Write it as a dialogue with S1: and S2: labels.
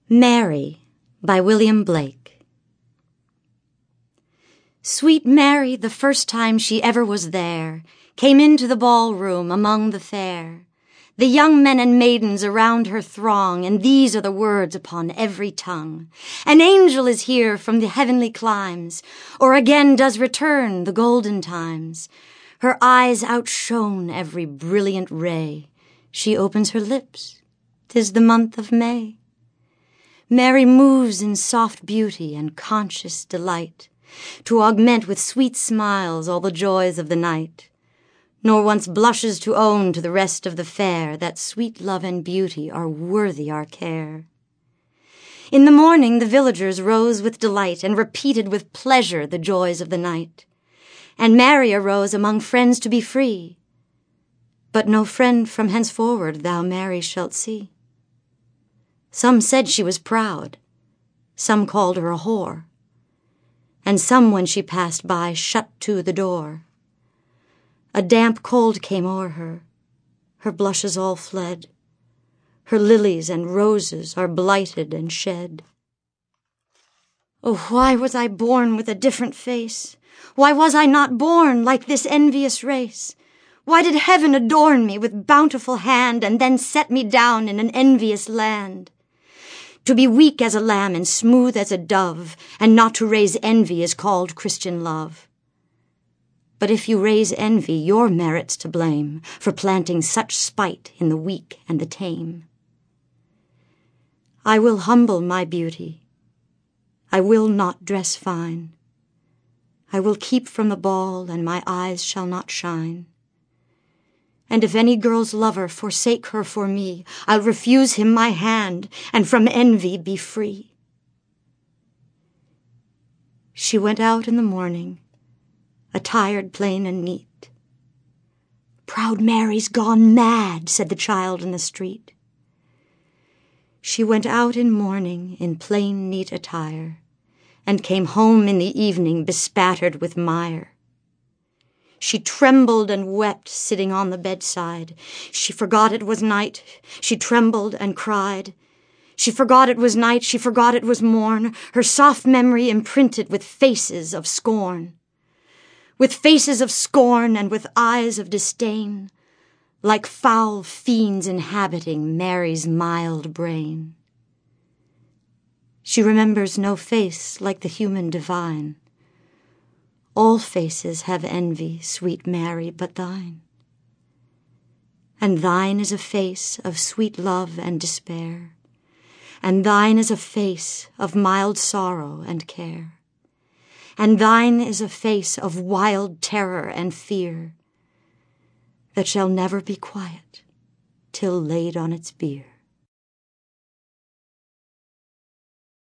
S1: Mary by William Blake. Sweet Mary, the first time she ever was there, came into the ballroom among the fair. The young men and maidens around her throng, and these are the words upon every tongue. An angel is here from the heavenly climes, or again does return the golden times. Her eyes outshone every brilliant ray. She opens her lips, 'tis the month of May. Mary moves in soft beauty and conscious delight, to augment with sweet smiles all the joys of the night, nor once blushes to own to the rest of the fair that sweet love and beauty are worthy our care. In the morning the villagers rose with delight, and repeated with pleasure the joys of the night. And Mary arose among friends to be free, but no friend from henceforward thou Mary shalt see. Some said she was proud, some called her a whore, and some when she passed by shut to the door. A damp cold came o'er her, her blushes all fled, her lilies and roses are blighted and shed. Oh, why was I born with a different face? Why was I not born like this envious race? Why did heaven adorn me with bountiful hand, and then set me down in an envious land? To be weak as a lamb and smooth as a dove, and not to raise envy is called Christian love. But if you raise envy, your merit's to blame for planting such spite in the weak and the tame. I will humble my beauty. I will not dress fine. I will keep from the ball, and my eyes shall not shine. And if any girl's lover forsake her for me, I'll refuse him my hand, and from envy be free. She went out in the morning, attired plain and neat. Proud Mary's gone mad, said the child in the street. She went out in mourning in plain, neat attire, and came home in the evening bespattered with mire. She trembled and wept, sitting on the bedside. She forgot it was night. She trembled and cried. She forgot it was night. She forgot it was morn. Her soft memory imprinted with faces of scorn. With faces of scorn and with eyes of disdain, like foul fiends inhabiting Mary's mild brain. She remembers no face like the human divine. All faces have envy, sweet Mary, but thine. And thine is a face of sweet love and despair, and thine is a face of mild sorrow and care, and thine is a face of wild terror and fear, that shall never be quiet till laid on its bier.